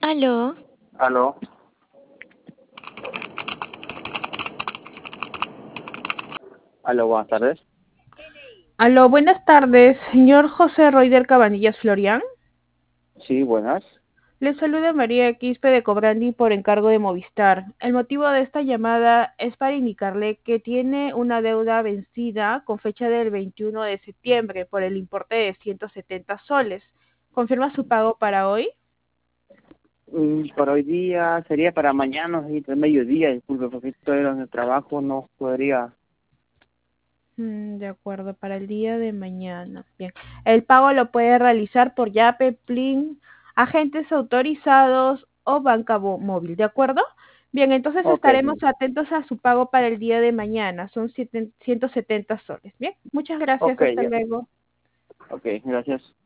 Aló, Aló, aló, buenas tardes. Aló, buenas tardes, señor José Roider Cabanillas Florián. Sí, buenas. Le saluda María Quispe de Cobrandi por encargo de Movistar. El motivo de esta llamada es para indicarle que tiene una deuda vencida con fecha del 21 de septiembre por el importe de 170 soles. ¿Confirma su pago para hoy? Para hoy día, sería para mañana, sí, entre mediodía, disculpe, porque estoy en el trabajo, no podría. De acuerdo, para el día de mañana. Bien. El pago lo puede realizar por Yape, Plin, agentes autorizados o banca móvil, ¿de acuerdo? Bien, entonces Ok, estaremos atentos a su pago para el día de mañana. Son 170 soles. Bien, muchas gracias. ok, Hasta ya. luego. Ok, gracias.